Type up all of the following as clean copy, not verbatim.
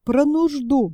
Про нужду.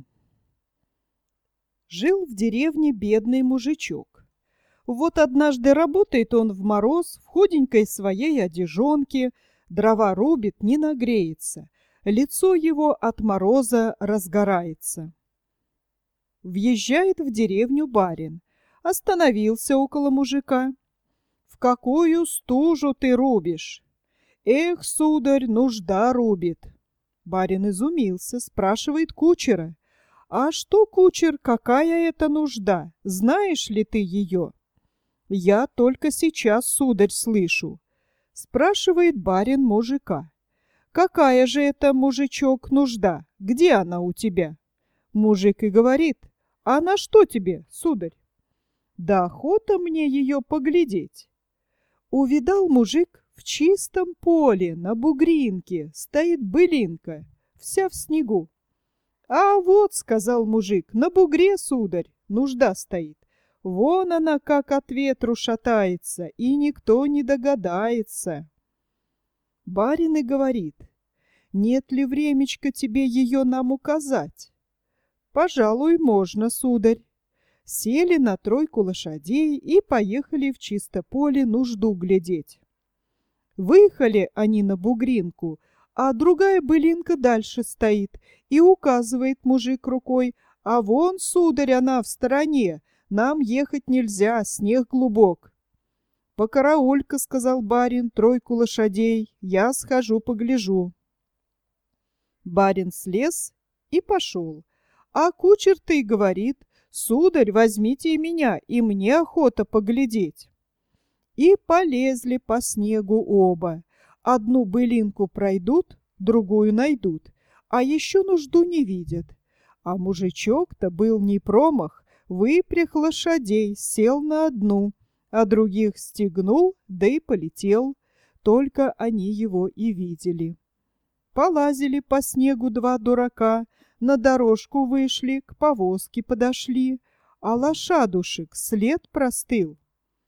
Жил в деревне бедный мужичок. Вот однажды работает он в мороз в худенькой своей одежонке, дрова рубит, не нагреется, лицо его от мороза разгорается. Въезжает в деревню барин, остановился около мужика. «В какую стужу ты рубишь?» «Эх, сударь, нужда рубит». Барин изумился, спрашивает кучера. «А что, кучер, какая это нужда? Знаешь ли ты ее?» «Я только сейчас, сударь, слышу». Спрашивает барин мужика. «Какая же это, мужичок, нужда? Где она у тебя?» Мужик и говорит. «А на что тебе, сударь?» «Да охота мне ее поглядеть». Увидал мужик, в чистом поле на бугринке стоит былинка, вся в снегу. «А вот, — сказал мужик, — на бугре, сударь, нужда стоит. Вон она, как от ветру шатается, и никто не догадается». Барин и говорит. «Нет ли времечко тебе ее нам указать?» «Пожалуй, можно, сударь». Сели на тройку лошадей и поехали в чисто поле нужду глядеть. Выехали они на бугринку, а другая былинка дальше стоит, и указывает мужик рукой: «А вон, сударь, она в стороне, нам ехать нельзя, снег глубок». «Покарауль-ка, — сказал барин, — тройку лошадей, я схожу погляжу». Барин слез и пошел, а кучер-то и говорит: «Сударь, возьмите и меня, и мне охота поглядеть». И полезли по снегу оба. Одну былинку пройдут, другую найдут, а еще нужду не видят. А мужичок-то был не промах, выпряг лошадей, сел на одну, а других стегнул, да и полетел. Только они его и видели. Полазили по снегу два дурака, на дорожку вышли, к повозке подошли, а лошадушек след простыл.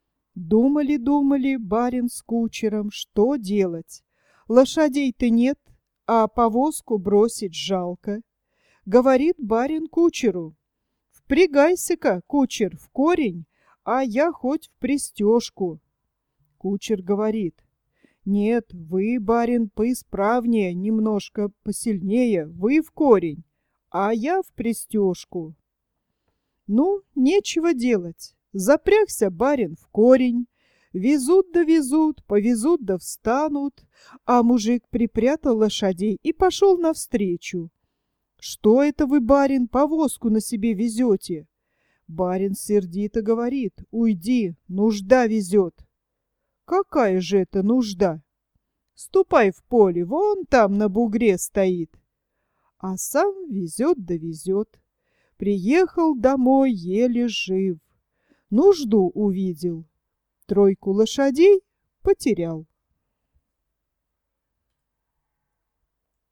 Думали барин с кучером, что делать. Лошадей-то нет, а повозку бросить жалко. Говорит барин кучеру: «Впрягайся-ка, кучер, в корень, а я хоть в пристежку». Кучер говорит: «Нет, вы, барин, поисправнее, немножко посильнее, вы в корень, а я в пристежку». Ну, нечего делать. Запрягся барин в корень. Везут да везут, повезут да встанут, а мужик припрятал лошадей и пошел навстречу. «Что это вы, барин, повозку на себе везете?» Барин сердито говорит: «Уйди, нужда везет». «Какая же это нужда?» «Ступай в поле, вон там на бугре стоит». А сам везет да везет. Приехал домой еле жив. Нужду увидел. Тройку лошадей потерял.